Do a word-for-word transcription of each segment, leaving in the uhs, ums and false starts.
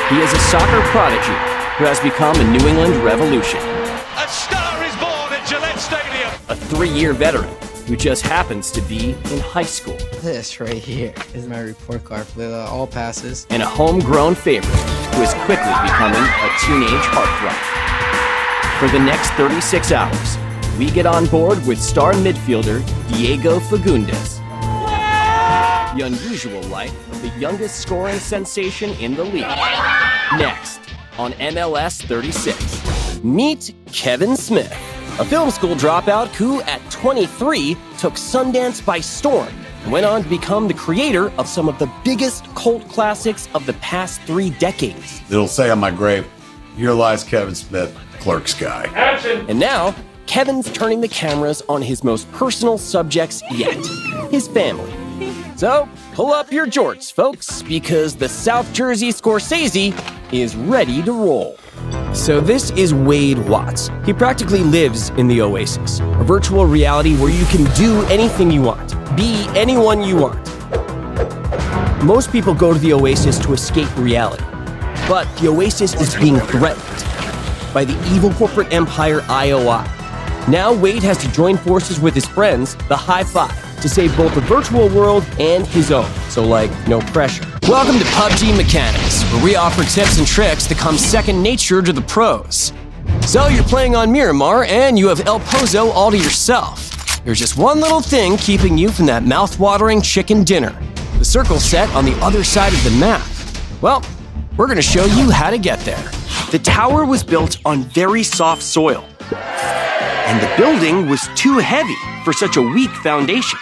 He is a soccer prodigy who has become a New England revolution. A star is born at Gillette Stadium. A three-year veteran who just happens to be in high school. This right here is my report card with uh, all passes. And a homegrown favorite who is quickly becoming a teenage heartthrob. For the next thirty-six hours, we get on board with star midfielder Diego Fagundes. The unusual life of the youngest scoring sensation in the league. Next, on M L S thirty-six, meet Kevin Smith, a film school dropout who, at twenty-three, took Sundance by storm and went on to become the creator of some of the biggest cult classics of the past three decades. It'll say on my grave, "Here lies Kevin Smith, Clerks guy." Action. And now, Kevin's turning the cameras on his most personal subjects yet, his family. So, pull up your jorts, folks, because the South Jersey Scorsese is ready to roll. So this is Wade Watts. He practically lives in the Oasis, a virtual reality where you can do anything you want, be anyone you want. Most people go to the Oasis to escape reality, but the Oasis is being threatened by the evil corporate empire I O I. Now Wade has to join forces with his friends, the High Five, to save both the virtual world and his own. So, like, no pressure. Welcome to P U B G Mechanics, where we offer tips and tricks that come second nature to the pros. So you're playing on Miramar, and you have El Pozo all to yourself. There's just one little thing keeping you from that mouth-watering chicken dinner. The circle set on the other side of the map. Well, we're gonna show you how to get there. The tower was built on very soft soil, and the building was too heavy for such a weak foundation.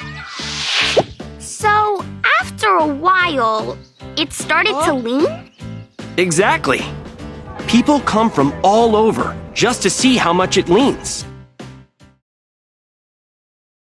So, after a while, it started to lean? Exactly. People come from all over just to see how much it leans.